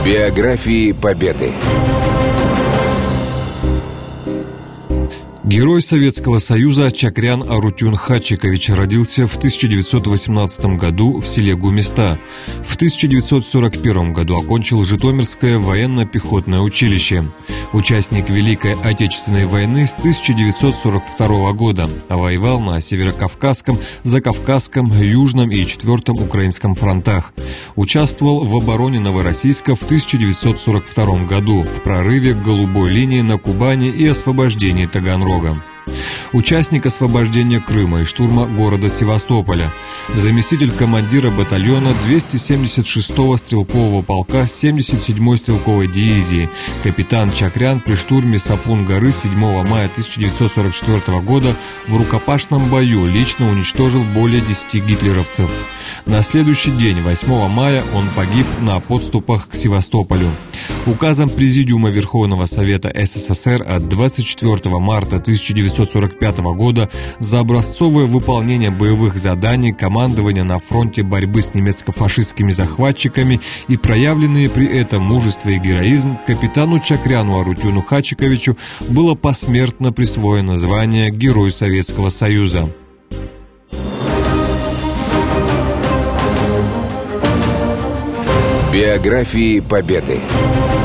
Биографии Победы. Герой Советского Союза Чакрян Арутюн Хачикович родился в 1918 году в селе Гумиста. В 1941 году окончил Житомирское военно-пехотное училище. Участник Великой Отечественной войны с 1942 года. Воевал на Северокавказском, Закавказском, Южном и 4-м Украинском фронтах. Участвовал в обороне Новороссийска в 1942 году, в прорыве к Голубой линии на Кубани и освобождении Таганрога. Участник освобождения Крыма и штурма города Севастополя. Заместитель командира батальона 276-го стрелкового полка 77-й стрелковой дивизии. Капитан Чакрян при штурме Сапун-горы 7 мая 1944 года в рукопашном бою лично уничтожил более 10 гитлеровцев. На следующий день, 8 мая, он погиб на подступах к Севастополю. Указом Президиума Верховного Совета СССР от 24 марта 1945 года за образцовое выполнение боевых заданий командования на фронте борьбы с немецко-фашистскими захватчиками и проявленные при этом мужество и героизм капитану Чакряну Арутюну Хачиковичу было посмертно присвоено звание Герой Советского Союза. Биографии Победы.